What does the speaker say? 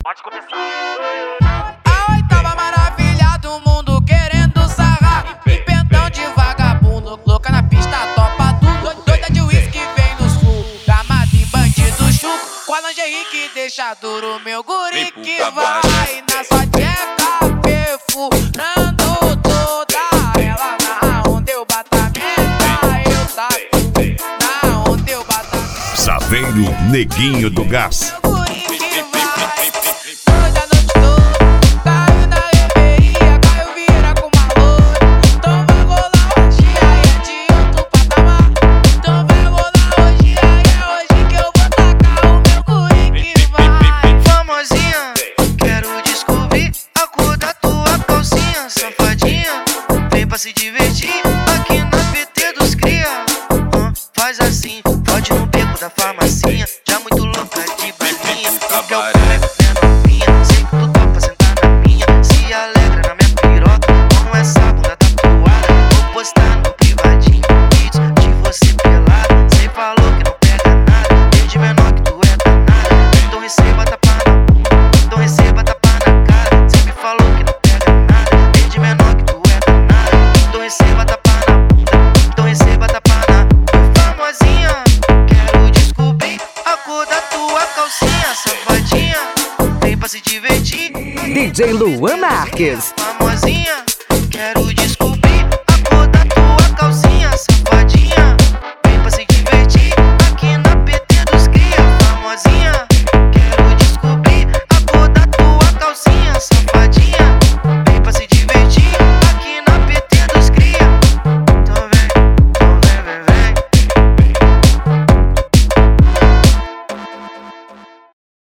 Pode começar. A oitava maravilha do mundo querendo sarrar. Empentão de vagabundo, louca na pista, topa tudo. Doida de uísque vem no sul, gamado em bandido chuco. Com a lingerie que deixa duro meu guri que vai na sua tcheca perfurando toda ela. Na onda eu bato a meta, eu taco. Na onda eu bato a meta. Saveiro Neguinho do Gás. Se divertir aqui na PT dos cria. Faz assim, pode no beco da farmacinha. Já muito louca de balinha. Porque eu como é novinha. Sei que tu topa sentar na minha. Se alegra na minha piroca. Como essa bunda tatuada. Vou postar no privadinho vídeos de você pelada. Cê falou que não pega nada. Desde menor que tu é danada. Então receba tapa na bunda. Então receba tapa na cara. Cê me falou que não pega nada. Desde menor que tu é danada. Então receba tapa na bunda, então receba tapa na famosinha. Quero descobrir a cor da tua calcinha, safadinha. Vem pra se divertir. DJ Luan Marques. Famosinha.